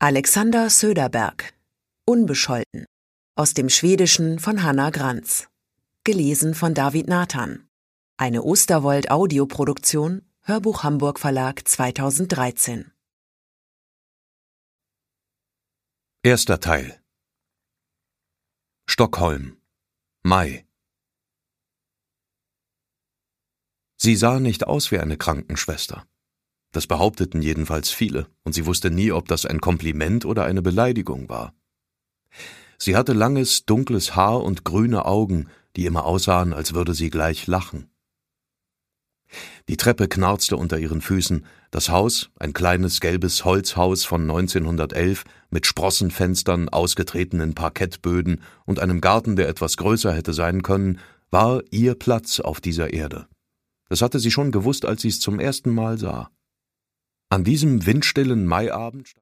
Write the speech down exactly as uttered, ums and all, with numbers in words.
Alexander Söderberg. Unbescholten. Aus dem Schwedischen von Hanna Granz. Gelesen von David Nathan. Eine Osterwold-Audioproduktion, Hörbuch Hamburg Verlag zweitausenddreizehn. Erster Teil. Stockholm. Mai. Sie sah nicht aus wie eine Krankenschwester. Das behaupteten jedenfalls viele, und sie wusste nie, ob das ein Kompliment oder eine Beleidigung war. Sie hatte langes, dunkles Haar und grüne Augen, die immer aussahen, als würde sie gleich lachen. Die Treppe knarzte unter ihren Füßen, das Haus, ein kleines gelbes Holzhaus von neunzehnhundertelf mit Sprossenfenstern, ausgetretenen Parkettböden und einem Garten, der etwas größer hätte sein können, war ihr Platz auf dieser Erde. Das hatte sie schon gewusst, als sie es zum ersten Mal sah. An diesem windstillen Maiabend